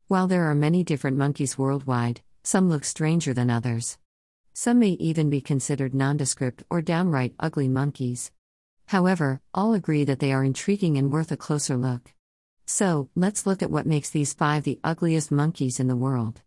While there are many different monkeys worldwide, some look stranger than others. Some may even be considered nondescript or downright ugly monkeys. However, all agree that they are intriguing and worth a closer look. So, let's look at what makes these 5 the ugliest monkeys in the world.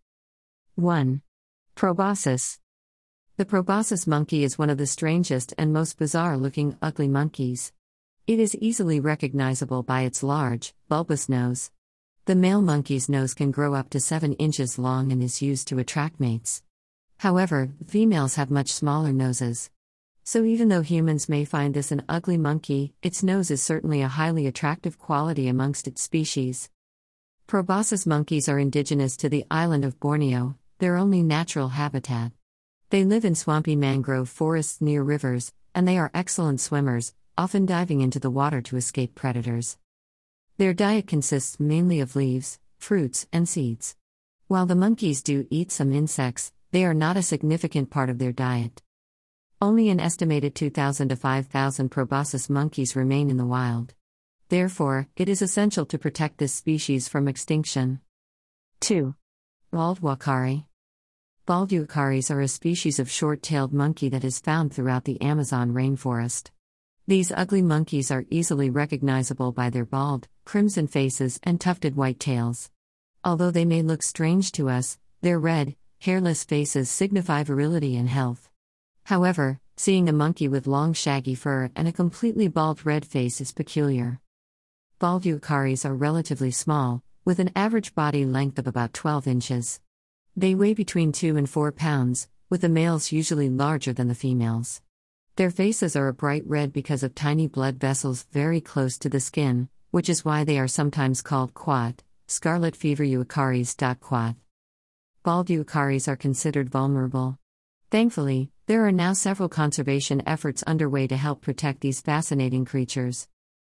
1. Proboscis. The proboscis monkey is one of the strangest and most bizarre-looking ugly monkeys. It is easily recognizable by its large, bulbous nose. The male monkey's nose can grow up to 7 inches long and is used to attract mates. However, females have much smaller noses. So even though humans may find this an ugly monkey, its nose is certainly a highly attractive quality amongst its species. Proboscis monkeys are indigenous to the island of Borneo, their only natural habitat. They live in swampy mangrove forests near rivers, and they are excellent swimmers, often diving into the water to escape predators. Their diet consists mainly of leaves, fruits, and seeds. While the monkeys do eat some insects, they are not a significant part of their diet. Only an estimated 2,000 to 5,000 proboscis monkeys remain in the wild. Therefore, it is essential to protect this species from extinction. 2. Bald uakari. Bald uakaris are a species of short-tailed monkey that is found throughout the Amazon rainforest. These ugly monkeys are easily recognizable by their bald, crimson faces and tufted white tails. Although they may look strange to us, their red, hairless faces signify virility and health. However, seeing a monkey with long shaggy fur and a completely bald red face is peculiar. Bald uakaris are relatively small, with an average body length of about 12 inches. They weigh between 2 and 4 pounds, with the males usually larger than the females. Their faces are a bright red because of tiny blood vessels very close to the skin, which is why they are sometimes called quat, scarlet fever uakaris. Quat. Bald uakaris are considered vulnerable. Thankfully, there are now several conservation efforts underway to help protect these fascinating creatures.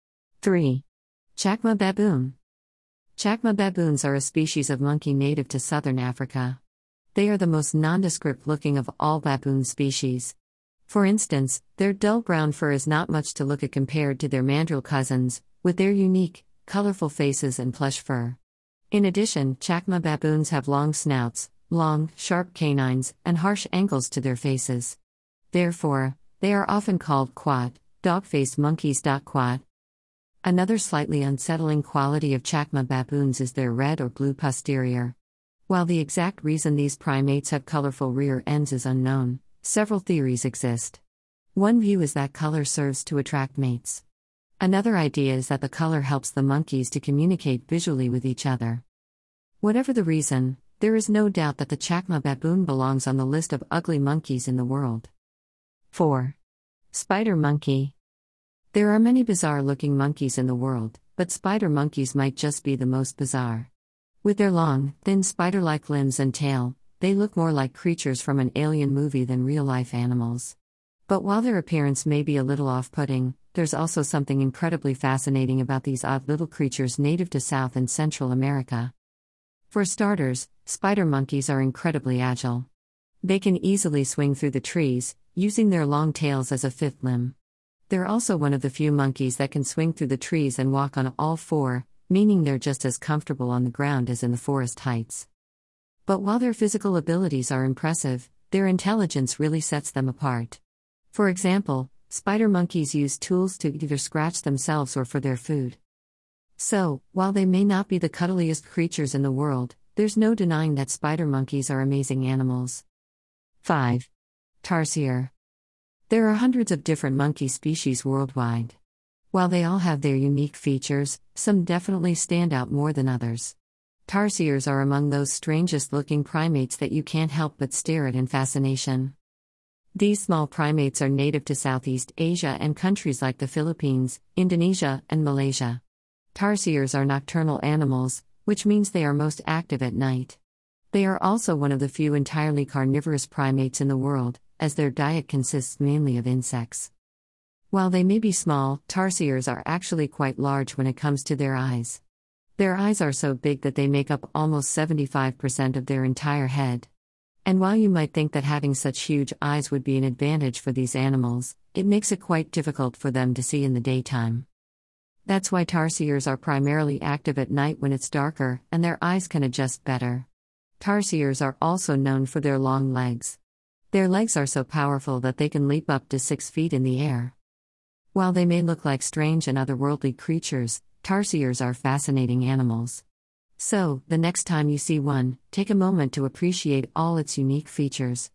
3. Chacma baboon. Chacma baboons are a species of monkey native to southern Africa. They are the most nondescript looking of all baboon species. For instance, their dull brown fur is not much to look at compared to their mandrill cousins, with their unique, colorful faces and plush fur. In addition, Chacma baboons have long snouts, long, sharp canines, and harsh angles to their faces. Therefore, they are often called quat, dog-faced monkeys. Quat. Another slightly unsettling quality of Chacma baboons is their red or blue posterior. While the exact reason these primates have colorful rear ends is unknown, several theories exist. One view is that color serves to attract mates. Another idea is that the color helps the monkeys to communicate visually with each other. Whatever the reason, there is no doubt that the Chacma baboon belongs on the list of ugly monkeys in the world. 4. Spider monkey. There are many bizarre-looking monkeys in the world, but spider monkeys might just be the most bizarre. With their long, thin spider-like limbs and tail, they look more like creatures from an alien movie than real-life animals. But while their appearance may be a little off-putting, there's also something incredibly fascinating about these odd little creatures native to South and Central America. For starters, spider monkeys are incredibly agile. They can easily swing through the trees, using their long tails as a fifth limb. They're also one of the few monkeys that can swing through the trees and walk on all four, meaning they're just as comfortable on the ground as in the forest heights. But while their physical abilities are impressive, their intelligence really sets them apart. For example, spider monkeys use tools to either scratch themselves or for their food. So, while they may not be the cuddliest creatures in the world, there's no denying that spider monkeys are amazing animals. 5. Tarsier. There are hundreds of different monkey species worldwide. While they all have their unique features, some definitely stand out more than others. Tarsiers are among those strangest-looking primates that you can't help but stare at in fascination. These small primates are native to Southeast Asia and countries like the Philippines, Indonesia, and Malaysia. Tarsiers are nocturnal animals, which means they are most active at night. They are also one of the few entirely carnivorous primates in the world, as their diet consists mainly of insects. While they may be small, tarsiers are actually quite large when it comes to their eyes. Their eyes are so big that they make up almost 75% of their entire head. And while you might think that having such huge eyes would be an advantage for these animals, it makes it quite difficult for them to see in the daytime. That's why tarsiers are primarily active at night when it's darker, and their eyes can adjust better. Tarsiers are also known for their long legs. Their legs are so powerful that they can leap up to 6 feet in the air. While they may look like strange and otherworldly creatures, tarsiers are fascinating animals. So, the next time you see one, take a moment to appreciate all its unique features.